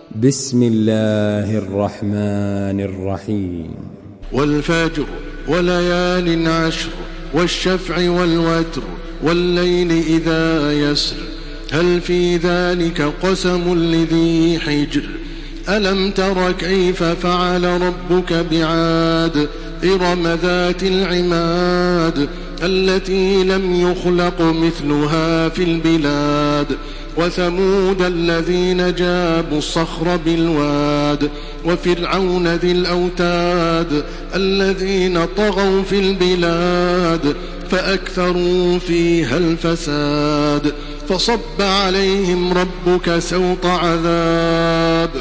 بسم الله الرحمن الرحيم. والفجر وليال عشر والشفع والوتر والليل إذا يسر هل في ذلك قسم لذي حجر ألم تر كيف فعل ربك بعاد إرم ذات العماد التي لم يخلق مثلها في البلاد وثمود الذين جابوا الصخر بالواد وفرعون ذي الأوتاد الذين طغوا في البلاد فأكثروا فيها الفساد فصب عليهم ربك سوط عذاب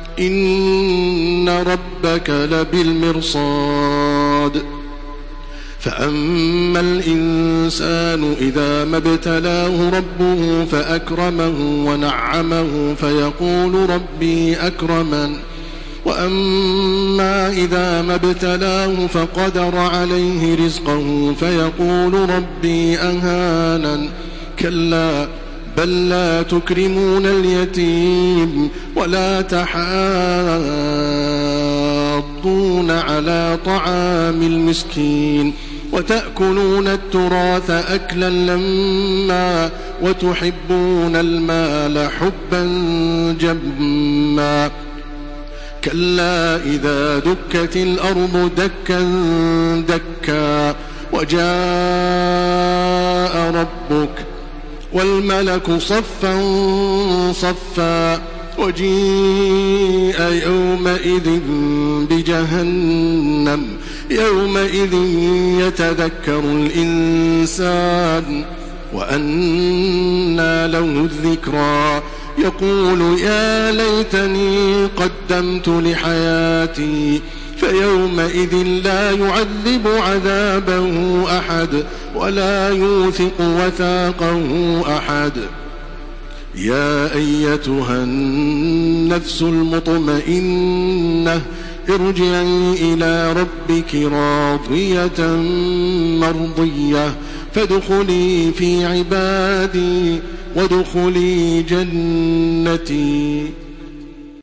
إن ربك لبالمرصاد فأما الإنسان إذا ما ابتلاه ربه فأكرمه ونعمه فيقول ربي أكرمن وأما إذا ما ابتلاه فقدر عليه رزقه فيقول ربي أهانن كلا بل لا تكرمون اليتيم ولا تحاضون على طعام المسكين وتأكلون التراث أكلا لما وتحبون المال حبا جما كلا إذا دكت الأرض دكا دكا وجاء ربك والملك صفا صفا وجيء يومئذ بجهنم يومئذ يتذكر الإنسان وأنى له الذكرى يقول يا ليتني قدمت لحياتي فيومئذ لا يعذب عذابه أحد ولا يوثق وثاقه أحد يا أيتها النفس المطمئنة ارجعي إلى ربك راضية مرضية فادخلي في عبادي وادخلي جنتي.